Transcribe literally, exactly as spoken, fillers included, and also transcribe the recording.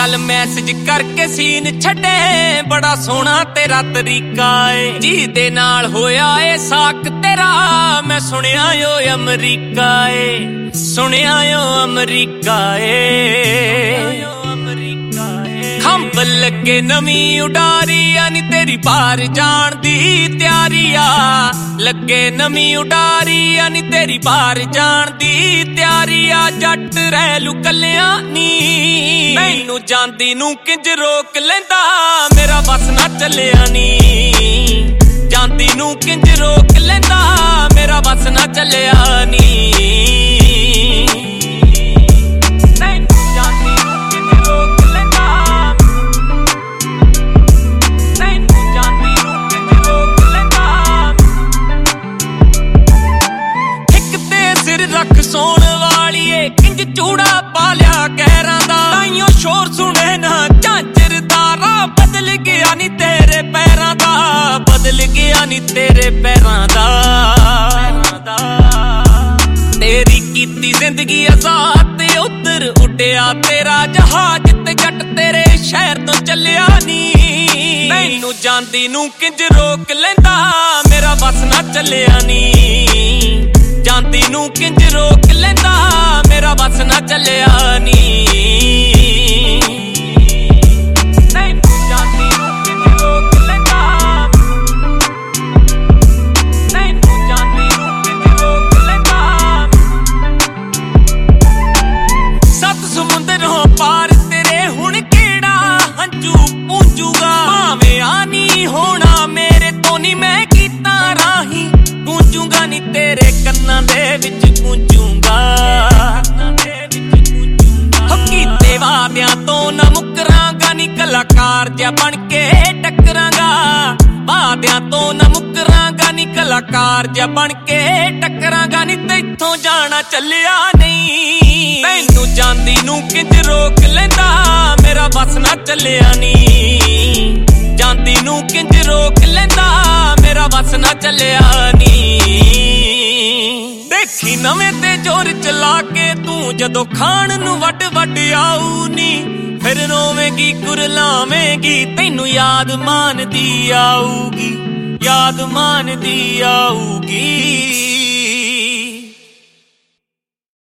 ਚੱਲ ਮੈਸੇਜ ਕਰਕੇ ਸੀਨ ਛੱਡੇ ਬੜਾ ਸੋਹਣਾ ਤੇਰਾ ਤਰੀਕਾ ਏ ਜੀ ਦੇ ਨਾਲ ਹੋਇਆ ਏ ਸਾਕ ਤੇਰਾ ਮੈਂ ਸੁਣਿਆ ਓ ਅਮਰੀਕਾ ਏ ਸੁਣਿਆ ਓ ਅਮਰੀਕਾ ਏ ਖੰਭ ਲੱਗੇ ਨਵੀਂ ਉਡਾਰੀ ਆ ਨੀ ਤੇਰੀ ਬਾਹਰ ਜਾਣ ਦੀ ਤਿਆਰੀ ਆ ਲੱਗੇ ਨਵੀਂ ਉਡਾਰੀ ਆ ਨੀ ਤੇਰੀ ਬਾਹਰ ਜਾਣ ਦੀ ਤਿਆਰੀ ਆ ਜੱਟ ਰਹਿ ਲੂ ਕੱਲਿਆਂ ਨੀ ਮੈਨੂੰ ਜਾਂਦੀ ਨੂੰ ਕਿੰਜ ਰੋਕ ਲੈਂਦਾ ਮੇਰਾ ਬਸ ਨਾ ਚੱਲਿਆ ਨੀ ਜਾਂਦੀ ਨੂੰ ਕਿੰਜ ਰੋਕ ਲੈਂਦਾ ਮੇਰਾ ਬਸ ਨਾ ਚੱਲਿਆ ਨੀ ਰੱਖ ਸੋਣ ਵਾਲੀਏ ਕਿੰਜ ਚੂੜਾ ਪਾ ਲਿਆ ਕਹਿਰਾਂ ਦਾ ਤਾਈਓ ਸ਼ੋਰ ਸੁਣੇ ਨਾ ਝਾਂਜਰ ਦਾ ਰਾਹ ਬਦਲ ਗਿਆ ਨੀ ਤੇਰੇ ਪੈਰਾਂ ਦਾ ਬਦਲ ਗਿਆ ਨੀ ਤੇਰੇ ਪੈਰਾਂ ਦਾ ਤੇਰੀ ਕੀਤੀ ਜ਼ਿੰਦਗੀ ਆਜ਼ਾਦ ਤੇ ਉੱਧਰ ਉੱਡਿਆ ਤੇਰਾ ਜਹਾਜ਼ ਤੇ ਜੱਟ ਤੇਰੇ ਸ਼ਹਿਰ ਤੋਂ ਚੱਲਿਆ ਨੀ ਮੈਨੂੰ ਜਾਂਦੀ ਨੂੰ ਕਿੰਜ ਰੋਕ ਲੈਂਦਾ ਮੇਰਾ ਬਸ ਨਾ ਚੱਲਿਆ ਨੀ ਜਾਂਦੀ ਨੂੰ ਕਿੰਜ ਰੋਕ ਲੈਂਦਾ ਮੇਰਾ ਬਸ ਨਾ ਚੱਲਿਆ ਨੀ ਜਾਂਦੀ ਨੂੰ ਕਿੰਜ ਰੋਕ ਲੈਂਦਾ ਮੈਨੂੰ ਜਾਂਦੀ ਨੂੰ ਕਿੰਜ ਰੋਕ ਲੈਂਦਾ ਸੱਤ ਸਮੁੰਦਰੋਂ ਪਾਰ ਤੇਰੇ ਹੁਣ ਕਿਹੜਾ ਹੰਝੂ ਪੂੰਜੂਗਾ ਭਾਵੇਂ ਆ ਨੀ ਹੋਣਾ ਮੇਰੇ ਤੋਂ ਨੀ ਮੈਂ ਕੀਤਾ ਰਾਹੀਂ ਗੂੰਜੂਗਾ ਨੀ ਤੇਰੇ ਕੰਨਾਂ ਦੇ ਵਿੱਚ ਗੂੰਜੂਗਾ ਹੋ ਕੀਤੇ ਵਾਦਿਆਂ ਤੋਂ ਨਾ ਮੁੱਕਰਾਂਗਾ ਨੀ ਕਲਾਕਾਰ ਜਿਹਾ ਬਣ ਕੇ ਟੱਕਰਾਂਗਾ ਵਾਦਿਆਂ ਤੋਂ ਨਾ ਮੁੱਕਰਾਂਗਾ ਨੀ ਕਲਾਕਾਰ ਜਿਹਾ ਬਣ ਕੇ ਟੱਕਰਾਂਗਾ ਨੀ ਤੈਥੋਂ ਜਾਣਾ ਚੱਲਿਆ ਨਹੀਂ ਮੈਨੂੰ ਜਾਂਦੀ ਨੂੰ ਕਿੰਜ ਰੋਕ ਲੈਂਦਾ ਮੇਰਾ ਬਸ ਨਾ ਚੱਲਿਆ ਨੀ ਜਾਂਦੀ ਨੂੰ ਕਿੰਜ ਰੋਕ ਲੈਂਦਾ ਮੇਰਾ ਬਸ ਨਾ ਚੱਲਿਆ ਨੀ ਦੇਖੀ ਨਵੇਂ ਤੇ ਜ਼ੋਰ ਚਲਾ ਕੇ ਤੂੰ ਜਦੋਂ ਖਾਣ ਨੂੰ ਵੱਡ ਵੱਡ ਆਊ ਨੀ ਫਿਰ ਰੋਵੇਂਗੀ ਕੁਰਲਾਵੇਂਗੀ ਤੈਨੂੰ ਯਾਦ ਮਾਨਦੀ ਆਊਗੀ ਯਾਦ ਮਾਨਦੀ ਆਊਗੀ।